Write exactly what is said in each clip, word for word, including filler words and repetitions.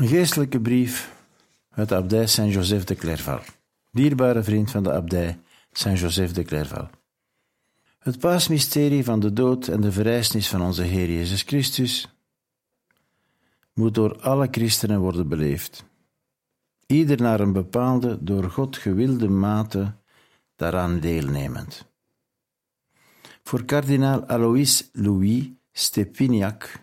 Een geestelijke brief uit de abdij Saint-Joseph de Clairval. Dierbare vriend van de abdij Saint-Joseph de Clairval. Het paasmysterie van de dood en de verrijzenis van onze Heer Jezus Christus moet door alle christenen worden beleefd. Ieder naar een bepaalde, door God gewilde mate daaraan deelnemend. Voor kardinaal Alois Louis Stepiniak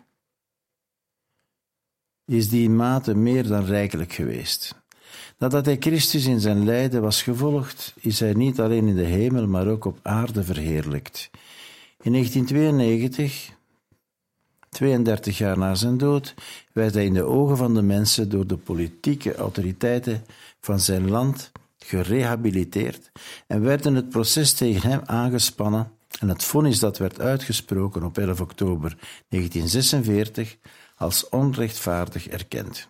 is die mate meer dan rijkelijk geweest. Nadat hij Christus in zijn lijden was gevolgd, is hij niet alleen in de hemel, maar ook op aarde verheerlijkt. In negentien tweeënnegentig, tweeëndertig jaar na zijn dood, werd hij in de ogen van de mensen door de politieke autoriteiten van zijn land gerehabiliteerd en werden het proces tegen hem aangespannen en het vonnis dat werd uitgesproken op elf oktober negentien zesenveertig als onrechtvaardig erkend.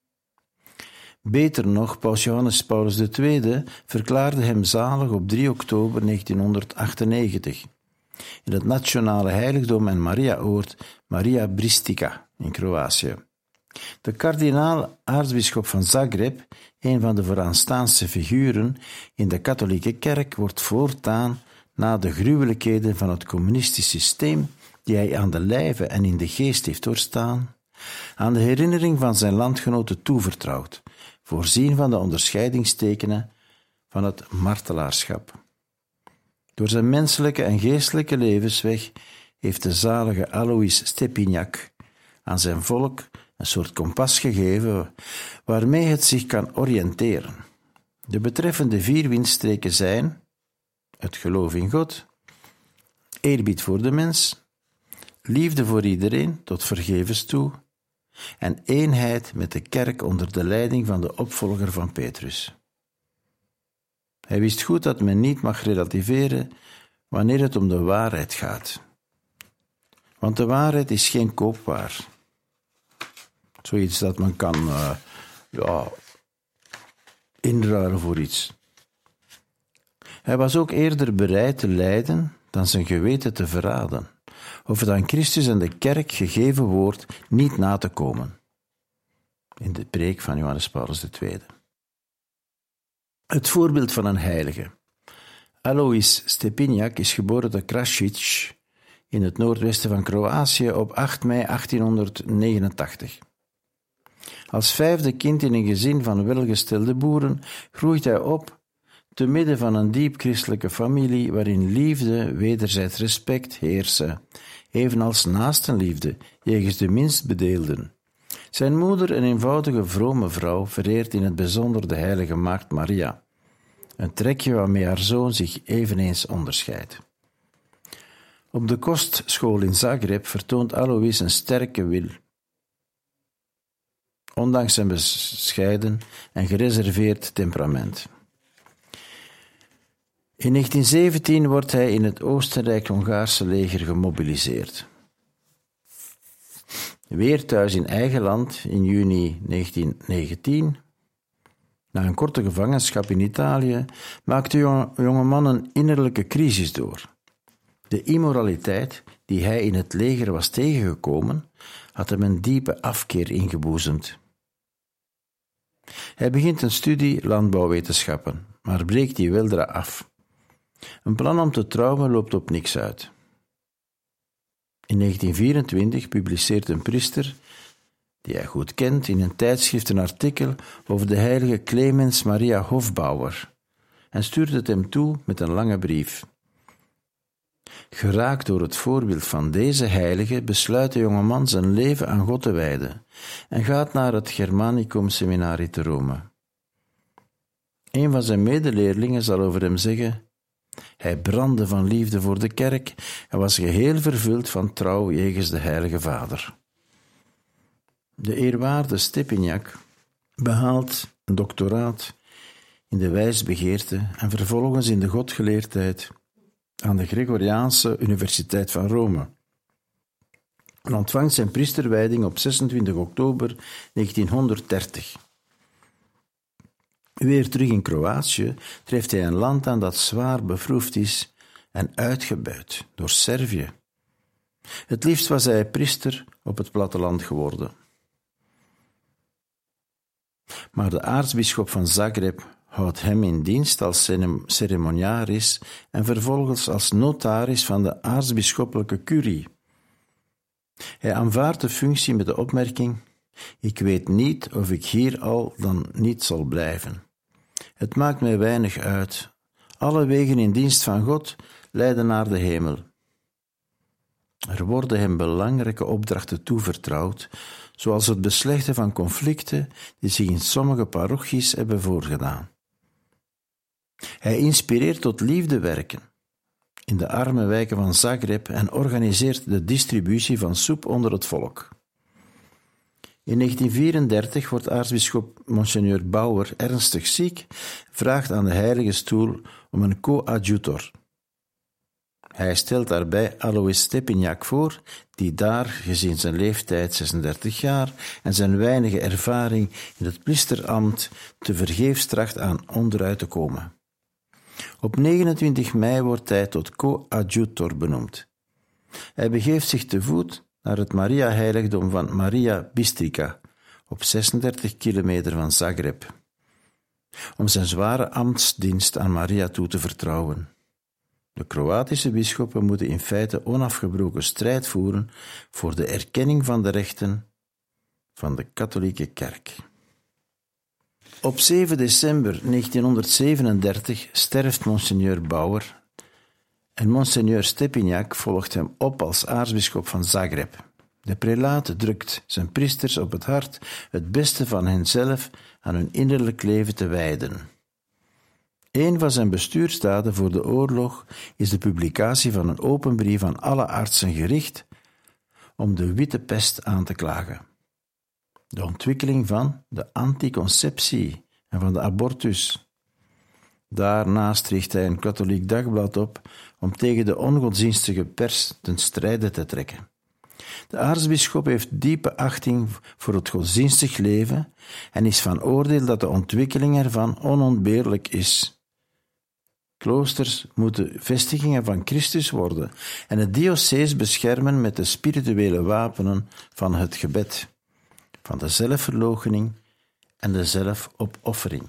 Beter nog, paus Johannes Paulus de Tweede verklaarde hem zalig op drie oktober negentienhonderdachtennegentig in het nationale heiligdom en Mariaoord Maria Bristica in Kroatië. De kardinaal aartsbisschop van Zagreb, een van de vooraanstaandste figuren in de katholieke kerk, wordt voortaan na de gruwelijkheden van het communistisch systeem, die hij aan de lijve en in de geest heeft doorstaan, aan de herinnering van zijn landgenoten toevertrouwd, voorzien van de onderscheidingstekenen van het martelaarschap. Door zijn menselijke en geestelijke levensweg heeft de zalige Alois Stepiniak aan zijn volk een soort kompas gegeven waarmee het zich kan oriënteren. De betreffende vier windstreken zijn het geloof in God, eerbied voor de mens, liefde voor iedereen tot vergevens toe en eenheid met de kerk onder de leiding van de opvolger van Petrus. Hij wist goed dat men niet mag relativeren wanneer het om de waarheid gaat. Want de waarheid is geen koopwaar. Zoiets dat men kan uh, ja, inruilen voor iets. Hij was ook eerder bereid te lijden dan zijn geweten te verraden, of het aan Christus en de kerk gegeven woord niet na te komen. In de preek van Johannes Paulus de Tweede. Het voorbeeld van een heilige. Alois Stepiniak is geboren te Krasic in het noordwesten van Kroatië op acht mei achttienhonderdnegenentachtig. Als vijfde kind in een gezin van welgestelde boeren groeit hij op te midden van een diep christelijke familie waarin liefde, wederzijds respect heersen, evenals naastenliefde jegens de minstbedeelden. Zijn moeder, een eenvoudige vrome vrouw, vereert in het bijzonder de heilige maagd Maria, een trekje waarmee haar zoon zich eveneens onderscheidt. Op de kostschool in Zagreb vertoont Alois een sterke wil. Ondanks zijn bescheiden en gereserveerd temperament. In negentien zeventien wordt hij in het Oostenrijk-Hongaarse leger gemobiliseerd. Weer thuis in eigen land in juni negentien negentien, na een korte gevangenschap in Italië, maakte de jonge man een innerlijke crisis door. De immoraliteit die hij in het leger was tegengekomen, had hem een diepe afkeer ingeboezemd. Hij begint een studie landbouwwetenschappen, maar breekt die weldra af. Een plan om te trouwen loopt op niks uit. In negentien vierentwintig publiceert een priester, die hij goed kent, in een tijdschrift een artikel over de heilige Clemens Maria Hofbauer en stuurt het hem toe met een lange brief. Geraakt door het voorbeeld van deze heilige besluit de jonge man zijn leven aan God te wijden en gaat naar het Germanicum Seminarie te Rome. Een van zijn medeleerlingen zal over hem zeggen: hij brandde van liefde voor de kerk en was geheel vervuld van trouw jegens de Heilige Vader. De eerwaarde Stepiniak behaalt een doctoraat in de wijsbegeerte en vervolgens in de godgeleerdheid aan de Gregoriaanse Universiteit van Rome en ontvangt zijn priesterwijding op zesentwintig oktober negentienhonderddertig. Weer terug in Kroatië treft hij een land aan dat zwaar beproefd is en uitgebuit door Servië. Het liefst was hij priester op het platteland geworden. Maar de aartsbisschop van Zagreb houdt hem in dienst als ceremoniaris en vervolgens als notaris van de aartsbisschoppelijke curie. Hij aanvaardt de functie met de opmerking: ik weet niet of ik hier al dan niet zal blijven. Het maakt mij weinig uit. Alle wegen in dienst van God leiden naar de hemel. Er worden hem belangrijke opdrachten toevertrouwd, zoals het beslechten van conflicten die zich in sommige parochies hebben voorgedaan. Hij inspireert tot liefdewerken in de arme wijken van Zagreb en organiseert de distributie van soep onder het volk. In negentien vierendertig wordt aartsbisschop Monseigneur Bauer ernstig ziek, vraagt aan de Heilige Stoel om een coadjutor. Hij stelt daarbij Alois Stepinac voor, die daar, gezien zijn leeftijd zesendertig jaar en zijn weinige ervaring in het priesterambt, tevergeefs tracht aan onderuit te komen. Op negenentwintig mei wordt hij tot coadjutor benoemd. Hij begeeft zich te voet naar het Maria-heiligdom van Maria Bistrica, op zesendertig kilometer van Zagreb, om zijn zware ambtsdienst aan Maria toe te vertrouwen. De Kroatische bisschoppen moeten in feite onafgebroken strijd voeren voor de erkenning van de rechten van de katholieke kerk. Op zeven december negentienhonderdzevenendertig sterft Monseigneur Bauer en Monseigneur Stepinac volgt hem op als aartsbisschop van Zagreb. De prelaat drukt zijn priesters op het hart het beste van henzelf aan hun innerlijk leven te wijden. Een van zijn bestuursdaden voor de oorlog is de publicatie van een open brief aan alle artsen gericht om de witte pest aan te klagen. De ontwikkeling van de anticonceptie en van de abortus. Daarnaast richt hij een katholiek dagblad op om tegen de ongodsdienstige pers ten strijde te trekken. De aartsbisschop heeft diepe achting voor het godsdienstig leven en is van oordeel dat de ontwikkeling ervan onontbeerlijk is. Kloosters moeten vestigingen van Christus worden en het diocees beschermen met de spirituele wapenen van het gebed, van de zelfverloochening en de zelfopoffering.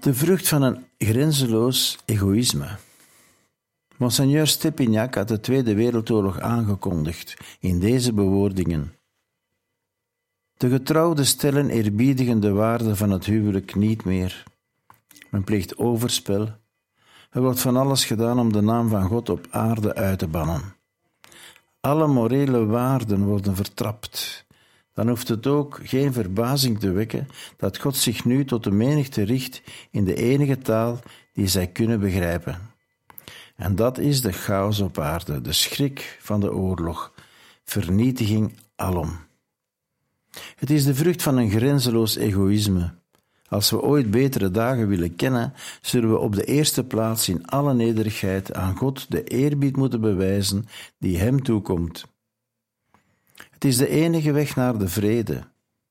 De vrucht van een grenzeloos egoïsme. Monseigneur Stepinac had de Tweede Wereldoorlog aangekondigd in deze bewoordingen. De getrouwden stellen eerbiedigen de waarde van het huwelijk niet meer. Men pleegt overspel. Er wordt van alles gedaan om de naam van God op aarde uit te bannen. Alle morele waarden worden vertrapt. Dan hoeft het ook geen verbazing te wekken dat God zich nu tot de menigte richt in de enige taal die zij kunnen begrijpen. En dat is de chaos op aarde, de schrik van de oorlog, vernietiging alom. Het is de vrucht van een grenzeloos egoïsme. Als we ooit betere dagen willen kennen, zullen we op de eerste plaats in alle nederigheid aan God de eerbied moeten bewijzen die hem toekomt. Het is de enige weg naar de vrede.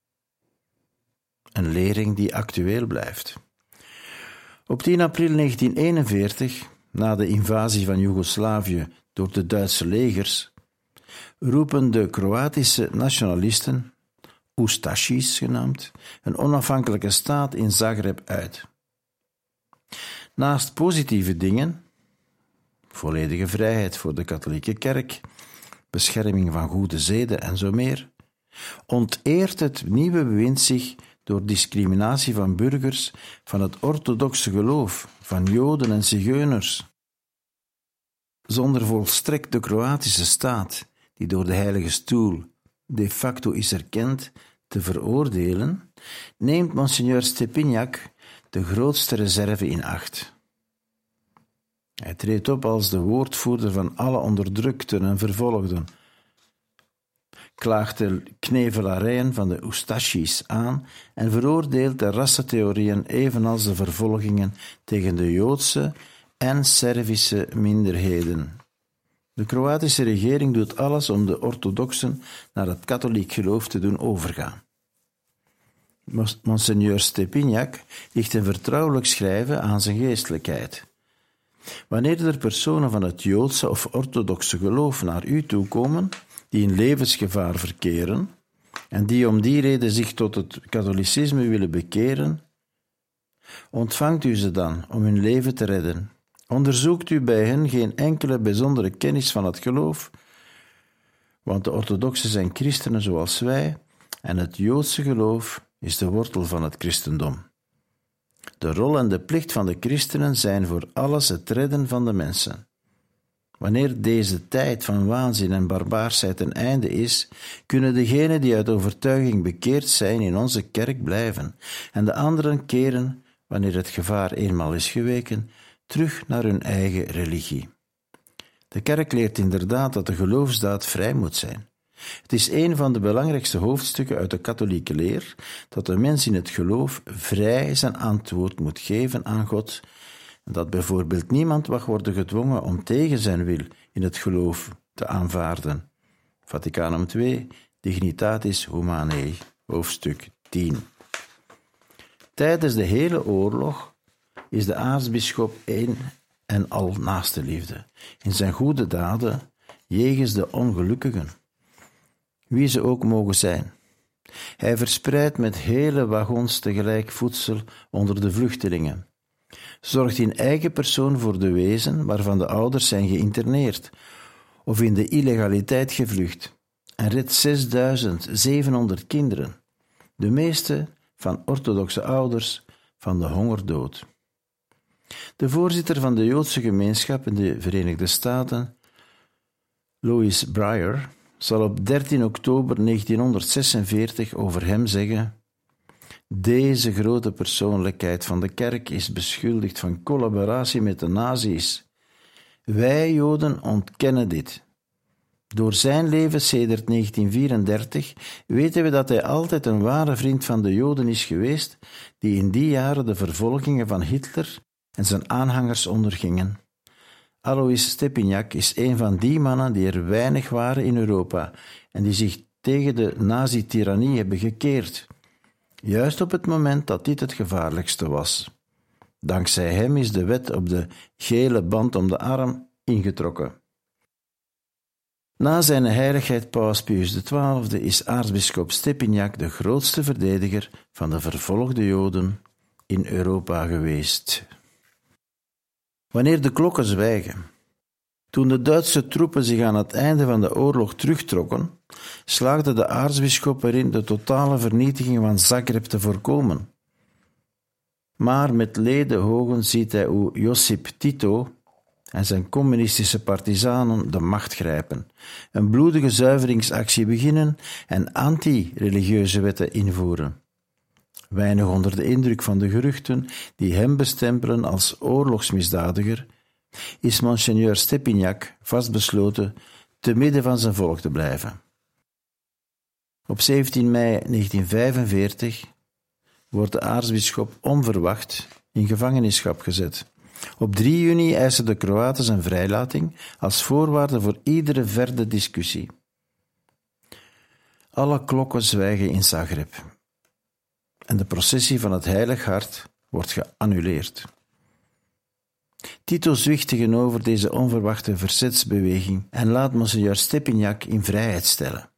Een lering die actueel blijft. Op tien april negentien eenenveertig, na de invasie van Joegoslavië door de Duitse legers, roepen de Kroatische nationalisten, Ustaši's genaamd, een onafhankelijke staat in Zagreb uit. Naast positieve dingen, volledige vrijheid voor de katholieke kerk, bescherming van goede zeden en zo meer, onteert het nieuwe bewind zich door discriminatie van burgers van het orthodoxe geloof, van Joden en Zigeuners. Zonder volstrekt de Kroatische staat, die door de Heilige Stoel de facto is erkend, te veroordelen, neemt Monseigneur Stepinac de grootste reserve in acht. Hij treedt op als de woordvoerder van alle onderdrukten en vervolgden, klaagt de knevelarijen van de Ustaši's aan en veroordeelt de rassentheorieën evenals de vervolgingen tegen de Joodse en Servische minderheden. De Kroatische regering doet alles om de orthodoxen naar het katholiek geloof te doen overgaan. Monseigneur Stepinac ligt een vertrouwelijk schrijven aan zijn geestelijkheid. Wanneer er personen van het Joodse of orthodoxe geloof naar u toekomen, die in levensgevaar verkeren en die om die reden zich tot het katholicisme willen bekeren, ontvangt u ze dan om hun leven te redden. Onderzoekt u bij hen geen enkele bijzondere kennis van het geloof, want de orthodoxen zijn christenen zoals wij en het Joodse geloof is de wortel van het christendom. De rol en de plicht van de christenen zijn voor alles het redden van de mensen. Wanneer deze tijd van waanzin en barbaarsheid een einde is, kunnen degenen die uit overtuiging bekeerd zijn in onze kerk blijven en de anderen keren, wanneer het gevaar eenmaal is geweken, terug naar hun eigen religie. De kerk leert inderdaad dat de geloofsdaad vrij moet zijn. Het is een van de belangrijkste hoofdstukken uit de katholieke leer dat de mens in het geloof vrij zijn antwoord moet geven aan God en dat bijvoorbeeld niemand mag worden gedwongen om tegen zijn wil in het geloof te aanvaarden. Vaticanum twee, Dignitatis Humanae, hoofdstuk tien. Tijdens de hele oorlog is de aartsbisschop één en al naaste liefde, in zijn goede daden jegens de ongelukkigen, wie ze ook mogen zijn. Hij verspreidt met hele wagons tegelijk voedsel onder de vluchtelingen, zorgt in eigen persoon voor de wezen waarvan de ouders zijn geïnterneerd of in de illegaliteit gevlucht en redt zesduizend zevenhonderd kinderen, de meeste van orthodoxe ouders, van de hongerdood. De voorzitter van de Joodse gemeenschap in de Verenigde Staten, Louis Breyer, zal op dertien oktober negentienhonderdzesenveertig over hem zeggen: deze grote persoonlijkheid van de kerk is beschuldigd van collaboratie met de nazi's. Wij Joden ontkennen dit. Door zijn leven sedert negentien vierendertig weten we dat hij altijd een ware vriend van de Joden is geweest, die in die jaren de vervolgingen van Hitler en zijn aanhangers ondergingen. Alois Stepinac is een van die mannen die er weinig waren in Europa en die zich tegen de nazi-tirannie hebben gekeerd, juist op het moment dat dit het gevaarlijkste was. Dankzij hem is de wet op de gele band om de arm ingetrokken. Na zijn heiligheid Paus Pius de twaalfde is aartsbisschop Stepinac de grootste verdediger van de vervolgde Joden in Europa geweest. Wanneer de klokken zwijgen. Toen de Duitse troepen zich aan het einde van de oorlog terugtrokken, slaagde de aartsbisschop erin de totale vernietiging van Zagreb te voorkomen. Maar met ledenogen ziet hij hoe Josip Tito en zijn communistische partizanen de macht grijpen, een bloedige zuiveringsactie beginnen en anti-religieuze wetten invoeren. Weinig onder de indruk van de geruchten die hem bestempelen als oorlogsmisdadiger, is Monseigneur Stepinac vastbesloten te midden van zijn volk te blijven. Op zeventien mei negentien vijfenveertig wordt de aartsbisschop onverwacht in gevangenschap gezet. Op drie juni eisen de Kroaten zijn vrijlating als voorwaarde voor iedere verdere discussie. Alle klokken zwijgen in Zagreb en de processie van het Heilig Hart wordt geannuleerd. Tito zwicht tegenover deze onverwachte verzetsbeweging en laat Monseigneur Stepinac in vrijheid stellen.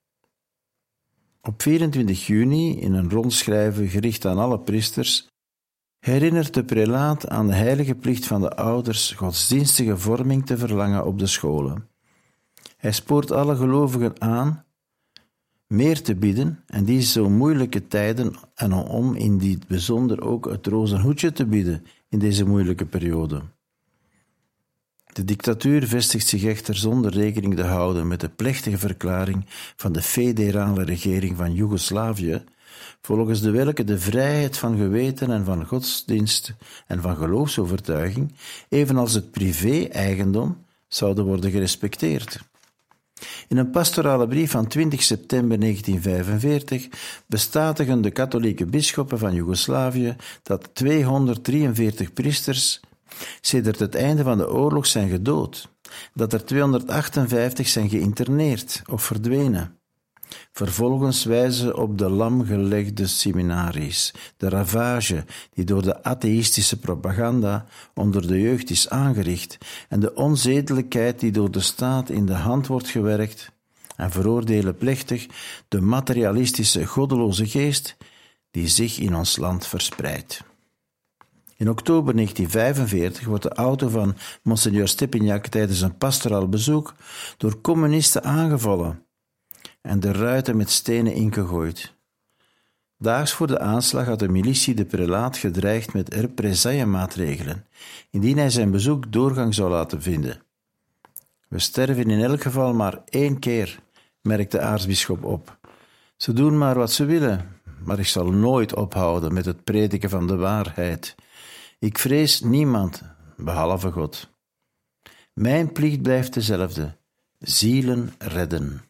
Op vierentwintig juni, in een rondschrijven gericht aan alle priesters, herinnert de prelaat aan de heilige plicht van de ouders godsdienstige vorming te verlangen op de scholen. Hij spoort alle gelovigen aan meer te bidden en die zo moeilijke tijden en om in dit bijzonder ook het rozenhoedje te bieden in deze moeilijke periode. De dictatuur vestigt zich echter zonder rekening te houden met de plechtige verklaring van de federale regering van Joegoslavië, volgens de welke de vrijheid van geweten en van godsdienst en van geloofsovertuiging, evenals het privé-eigendom, zouden worden gerespecteerd. In een pastorale brief van twintig september negentien vijfenveertig bestatigen de katholieke bisschoppen van Joegoslavië dat tweehonderddrieënveertig priesters sedert het einde van de oorlog zijn gedood, dat er tweehonderdachtenvijftig zijn geïnterneerd of verdwenen. Vervolgens wijzen ze op de lamgelegde seminaries, de ravage die door de atheïstische propaganda onder de jeugd is aangericht en de onzedelijkheid die door de staat in de hand wordt gewerkt, en veroordelen plechtig de materialistische goddeloze geest die zich in ons land verspreidt. In oktober negentien vijfenveertig wordt de auto van Monseigneur Stepinac tijdens een pastoraal bezoek door communisten aangevallen en de ruiten met stenen ingegooid. Daags voor de aanslag had de militie de prelaat gedreigd met represaillemaatregelen, indien hij zijn bezoek doorgang zou laten vinden. We sterven in elk geval maar één keer, merkt de aartsbisschop op. Ze doen maar wat ze willen, maar ik zal nooit ophouden met het prediken van de waarheid. Ik vrees niemand, behalve God. Mijn plicht blijft dezelfde, zielen redden.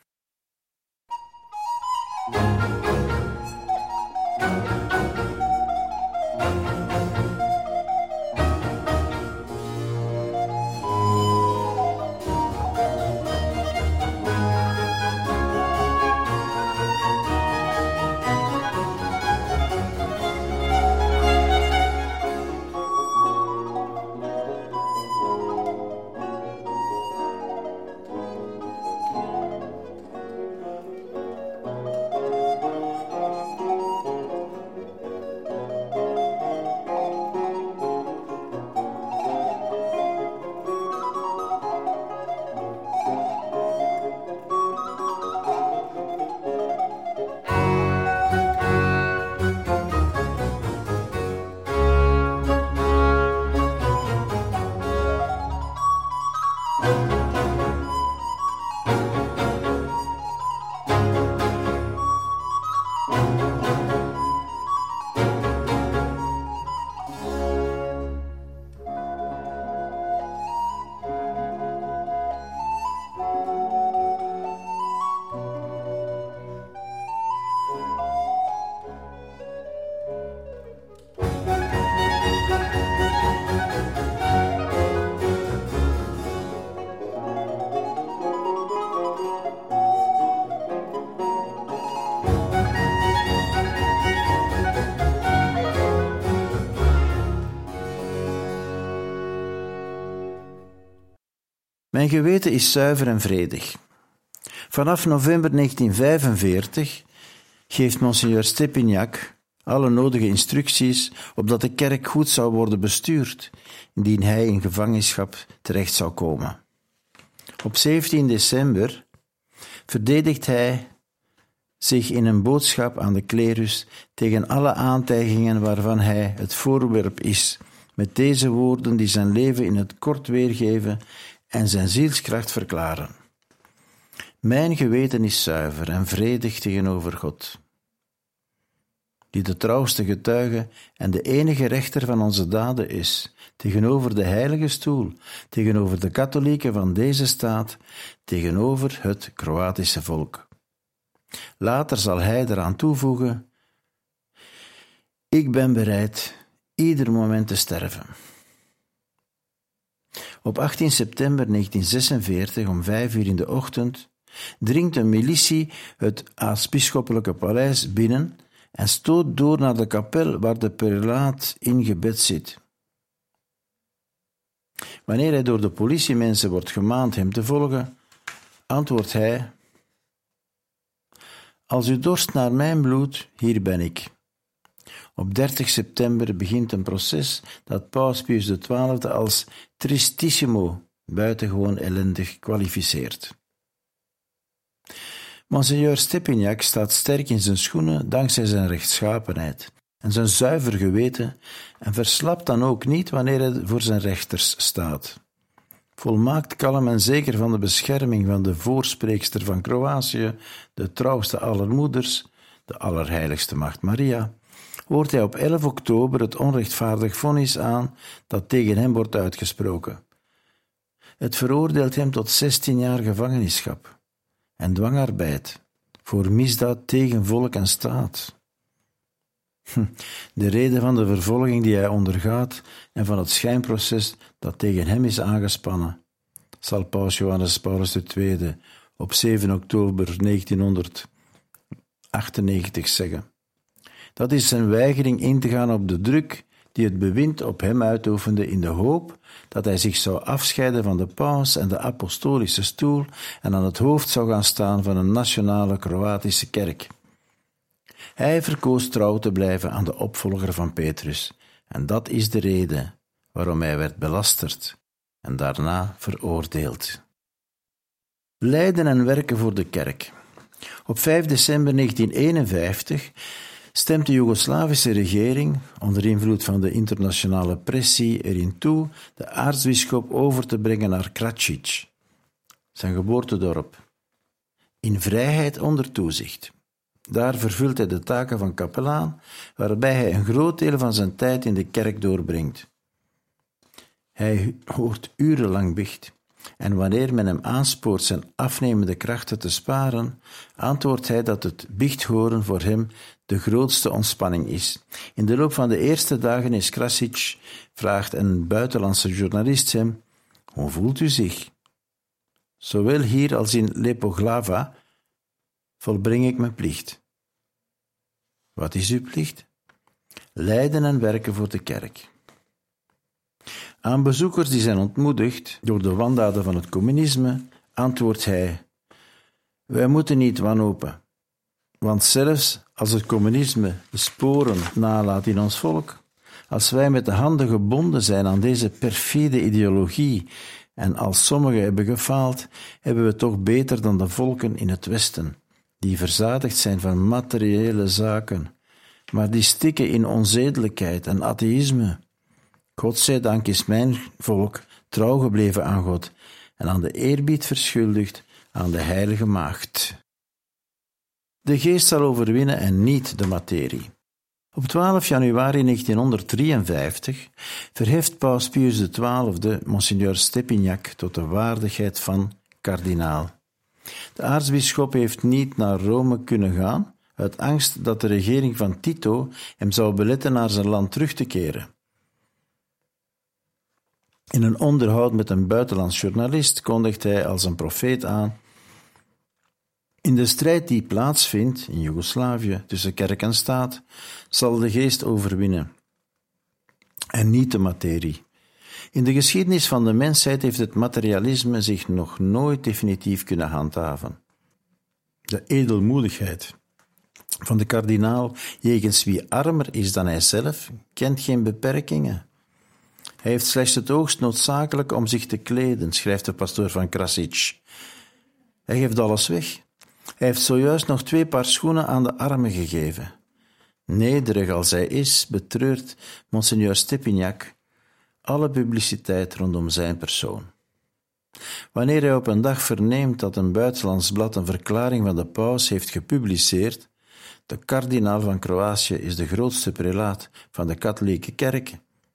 Mijn geweten is zuiver en vredig. Vanaf november negentien vijfenveertig geeft Monseigneur Stepinac alle nodige instructies, opdat de kerk goed zou worden bestuurd, indien hij in gevangenschap terecht zou komen. Op zeventien december verdedigt hij zich in een boodschap aan de klerus tegen alle aantijgingen waarvan hij het voorwerp is, met deze woorden die zijn leven in het kort weergeven en zijn zielskracht verklaren. Mijn geweten is zuiver en vredig tegenover God, die de trouwste getuige en de enige rechter van onze daden is, tegenover de heilige stoel, tegenover de katholieken van deze staat, tegenover het Kroatische volk. Later zal hij eraan toevoegen: ik ben bereid ieder moment te sterven. Op achttien september negentien zesenveertig om vijf uur in de ochtend dringt een militie het aartsbisschoppelijke paleis binnen en stoot door naar de kapel waar de prelaat in gebed zit. Wanneer hij door de politiemensen wordt gemaand hem te volgen, antwoordt hij: als u dorst naar mijn bloed, hier ben ik. Op dertig september begint een proces dat Paus Pius de twaalfde als tristissimo, buitengewoon ellendig, kwalificeert. Monseigneur Stepinac staat sterk in zijn schoenen dankzij zijn rechtschapenheid en zijn zuiver geweten en verslapt dan ook niet wanneer hij voor zijn rechters staat. Volmaakt kalm en zeker van de bescherming van de voorspreekster van Kroatië, de trouwste aller moeders, de allerheiligste Maagd Maria, hoort hij op elf oktober het onrechtvaardig vonnis aan dat tegen hem wordt uitgesproken. Het veroordeelt hem tot zestien jaar gevangenschap en dwangarbeid voor misdaad tegen volk en staat. De reden van de vervolging die hij ondergaat en van het schijnproces dat tegen hem is aangespannen, zal Paus Johannes Paulus de tweede op zeven oktober negentienhonderdachtennegentig zeggen. Dat is zijn weigering in te gaan op de druk die het bewind op hem uitoefende in de hoop dat hij zich zou afscheiden van de paus en de apostolische stoel en aan het hoofd zou gaan staan van een nationale Kroatische kerk. Hij verkoos trouw te blijven aan de opvolger van Petrus en dat is de reden waarom hij werd belasterd en daarna veroordeeld. Lijden en werken voor de kerk. Op vijf december negentien eenenvijftig stemt de Joegoslavische regering, onder invloed van de internationale pressie, erin toe de aartsbisschop over te brengen naar Kračić, zijn geboortedorp, in vrijheid onder toezicht. Daar vervult hij de taken van kapelaan, waarbij hij een groot deel van zijn tijd in de kerk doorbrengt. Hij hoort urenlang biecht, en wanneer men hem aanspoort zijn afnemende krachten te sparen, antwoordt hij dat het biechthoren voor hem de grootste ontspanning is. In de loop van de eerste dagen in Krašić vraagt een buitenlandse journalist hem: hoe voelt u zich? Zowel hier als in Lepoglava volbreng ik mijn plicht. Wat is uw plicht? Lijden en werken voor de kerk. Aan bezoekers die zijn ontmoedigd door de wandaden van het communisme, antwoordt hij: wij moeten niet wanhopen, want zelfs als het communisme de sporen nalaat in ons volk, als wij met de handen gebonden zijn aan deze perfide ideologie en als sommigen hebben gefaald, hebben we toch beter dan de volken in het Westen, die verzadigd zijn van materiële zaken, maar die stikken in onzedelijkheid en atheïsme. Godzijdank is mijn volk trouw gebleven aan God en aan de eerbied verschuldigd aan de heilige maagd. De geest zal overwinnen en niet de materie. Op twaalf januari negentienhonderddrieënvijftig verheft Paus Pius de twaalfde Monseigneur Stepinac tot de waardigheid van kardinaal. De aartsbisschop heeft niet naar Rome kunnen gaan, uit angst dat de regering van Tito hem zou beletten naar zijn land terug te keren. In een onderhoud met een buitenlands journalist kondigt hij als een profeet aan: in de strijd die plaatsvindt in Joegoslavië tussen kerk en staat, zal de geest overwinnen en niet de materie. In de geschiedenis van de mensheid heeft het materialisme zich nog nooit definitief kunnen handhaven. De edelmoedigheid van de kardinaal jegens wie armer is dan hij zelf, kent geen beperkingen. Hij heeft slechts het hoogst noodzakelijke om zich te kleden, schrijft de pastoor van Krasic. Hij geeft alles weg. Hij heeft zojuist nog twee paar schoenen aan de armen gegeven. Nederig als hij is, betreurt monseigneur Stepinac alle publiciteit rondom zijn persoon. Wanneer hij op een dag verneemt dat een buitenlands blad een verklaring van de paus heeft gepubliceerd, de kardinaal van Kroatië is de grootste prelaat van de katholieke kerk,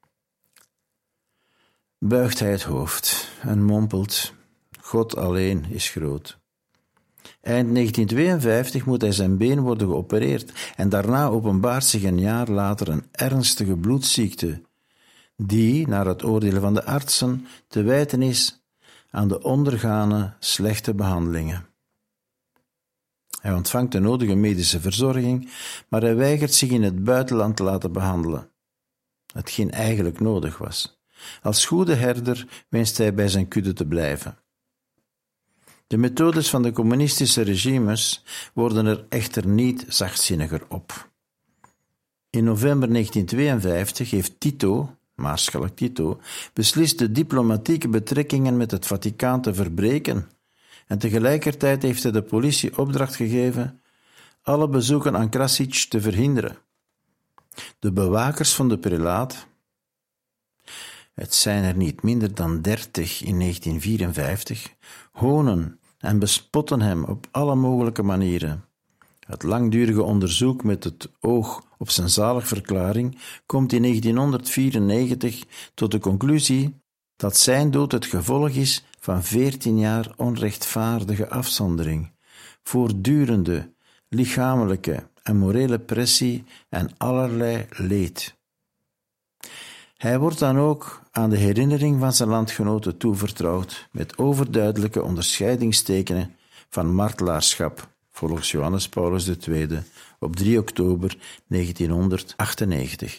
buigt hij het hoofd en mompelt: God alleen is groot. Eind negentien tweeënvijftig moet hij zijn been worden geopereerd en daarna openbaart zich een jaar later een ernstige bloedziekte, die, naar het oordeel van de artsen, te wijten is aan de ondergane slechte behandelingen. Hij ontvangt de nodige medische verzorging, maar hij weigert zich in het buitenland te laten behandelen, hetgeen eigenlijk nodig was. Als goede herder wenst hij bij zijn kudde te blijven. De methodes van de communistische regimes worden er echter niet zachtzinniger op. In november negentien tweeënvijftig heeft Tito, maarschalk Tito, beslist de diplomatieke betrekkingen met het Vaticaan te verbreken en tegelijkertijd heeft hij de politie opdracht gegeven alle bezoeken aan Krasic te verhinderen. De bewakers van de prelaat, het zijn er niet minder dan dertig in negentien vierenvijftig, honen en bespotten hem op alle mogelijke manieren. Het langdurige onderzoek met het oog op zijn zaligverklaring komt in negentien vierennegentig tot de conclusie dat zijn dood het gevolg is van veertien jaar onrechtvaardige afzondering, voortdurende lichamelijke en morele pressie en allerlei leed. Hij wordt dan ook aan de herinnering van zijn landgenoten toevertrouwd met overduidelijke onderscheidingstekenen van martelaarschap, volgens Johannes Paulus de Tweede op drie oktober negentienhonderdachtennegentig.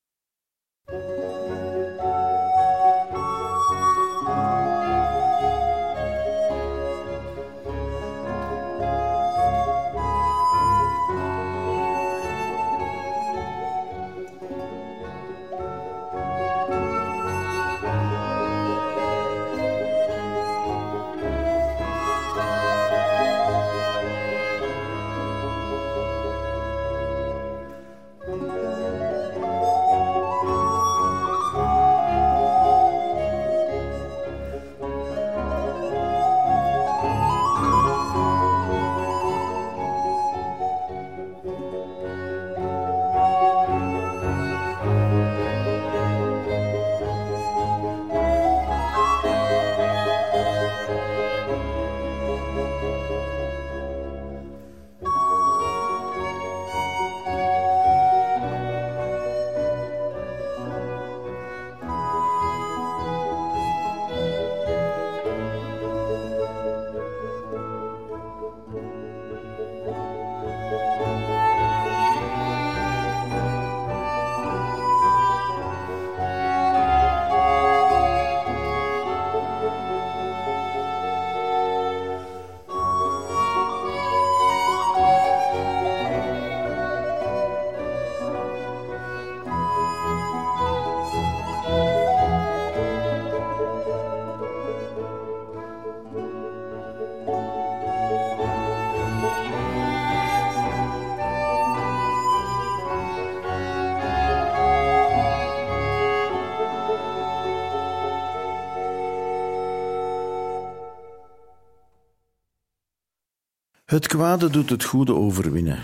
Het kwade doet het goede overwinnen.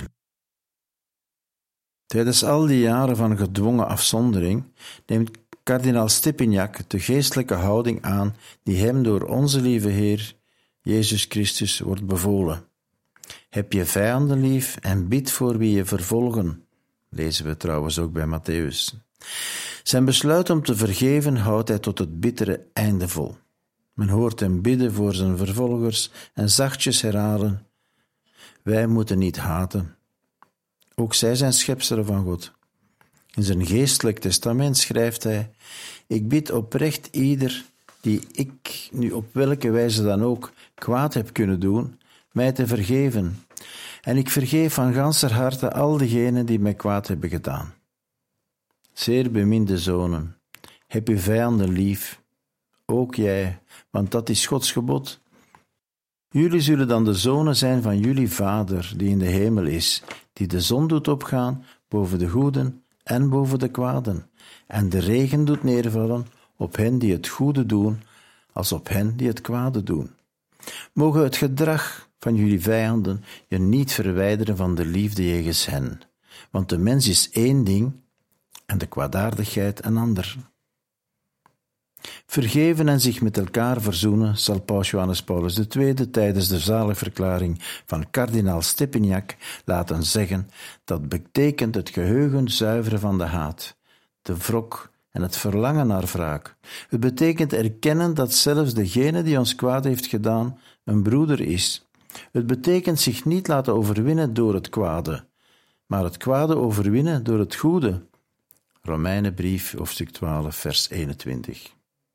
Tijdens al die jaren van gedwongen afzondering neemt kardinaal Stepinac de geestelijke houding aan die hem door onze lieve Heer, Jezus Christus, wordt bevolen. Heb je vijanden lief en bid voor wie je vervolgen, lezen we trouwens ook bij Matthäus. Zijn besluit om te vergeven houdt hij tot het bittere einde vol. Men hoort hem bidden voor zijn vervolgers en zachtjes herhalen: wij moeten niet haten. Ook zij zijn schepselen van God. In zijn geestelijk testament schrijft hij: ik bid oprecht ieder die ik, nu op welke wijze dan ook, kwaad heb kunnen doen, mij te vergeven En ik vergeef van ganser harte al diegenen die mij kwaad hebben gedaan. Zeer beminde zonen, heb uw vijanden lief, ook jij, want dat is Gods gebod. Jullie zullen dan de zonen zijn van jullie Vader, die in de hemel is, die de zon doet opgaan boven de goeden en boven de kwaden, en de regen doet neervallen op hen die het goede doen, als op hen die het kwade doen. Mogen het gedrag van jullie vijanden je niet verwijderen van de liefde jegens hen, want de mens is één ding en de kwaadaardigheid een ander. Vergeven en zich met elkaar verzoenen zal Paus Johannes Paulus de Tweede tijdens de zaligverklaring van kardinaal Stepinac laten zeggen dat betekent het geheugen zuiveren van de haat, de wrok en het verlangen naar wraak. Het betekent erkennen dat zelfs degene die ons kwaad heeft gedaan een broeder is. Het betekent zich niet laten overwinnen door het kwade, maar het kwade overwinnen door het goede. Romeinenbrief, hoofdstuk twaalf, vers eenentwintig.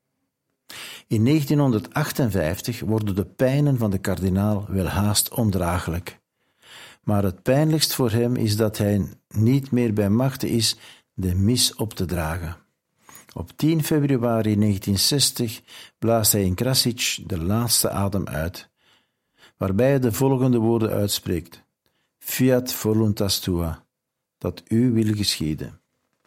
In negentienhonderdachtenvijftig worden de pijnen van de kardinaal welhaast ondraaglijk. Maar het pijnlijkst voor hem is dat hij niet meer bij machte is de mis op te dragen. Op tien februari negentienzestig blaast hij in Krasic de laatste adem uit, waarbij hij de volgende woorden uitspreekt: Fiat voluntas tua, dat uw wil geschieden.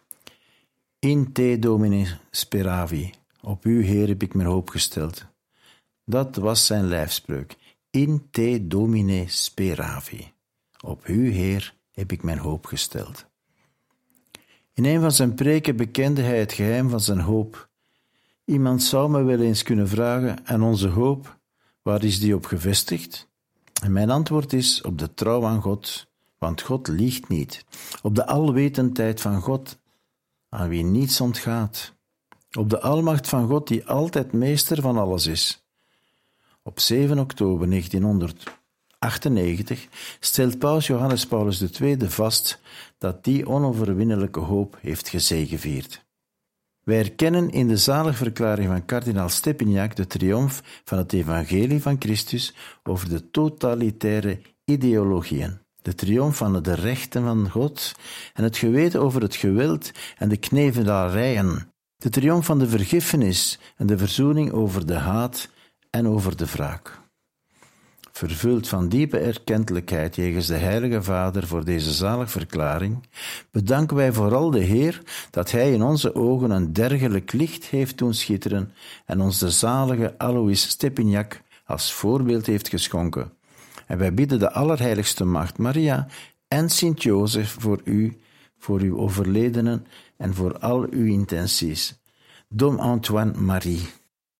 In te domine speravi, op u, Heer, heb ik mijn hoop gesteld. Dat was zijn lijfspreuk. In te domine speravi, op u, Heer, heb ik mijn hoop gesteld. In een van zijn preken bekende hij het geheim van zijn hoop. Iemand zou me wel eens kunnen vragen: en onze hoop, waar is die op gevestigd? En mijn antwoord is: op de trouw aan God, want God liegt niet. Op de alwetendheid van God, aan wie niets ontgaat. Op de almacht van God, die altijd meester van alles is. Op zeven oktober negentienhonderdachtennegentig stelt Paus Johannes Paulus de Tweede vast dat die onoverwinnelijke hoop heeft gezegevierd. Wij erkennen in de zaligverklaring van kardinaal Stepinac de triomf van het evangelie van Christus over de totalitaire ideologieën, de triomf van de rechten van God en het geweten over het geweld en de knevelarijen, de triomf van de vergiffenis en de verzoening over de haat en over de wraak. Vervuld van diepe erkentelijkheid jegens de Heilige Vader voor deze zaligverklaring, bedanken wij vooral de Heer dat Hij in onze ogen een dergelijk licht heeft doen schitteren en ons de zalige Alois Stepinac als voorbeeld heeft geschonken. En wij bidden de Allerheiligste Maagd Maria en Sint Jozef voor u, voor uw overledenen en voor al uw intenties. Dom Antoine Marie.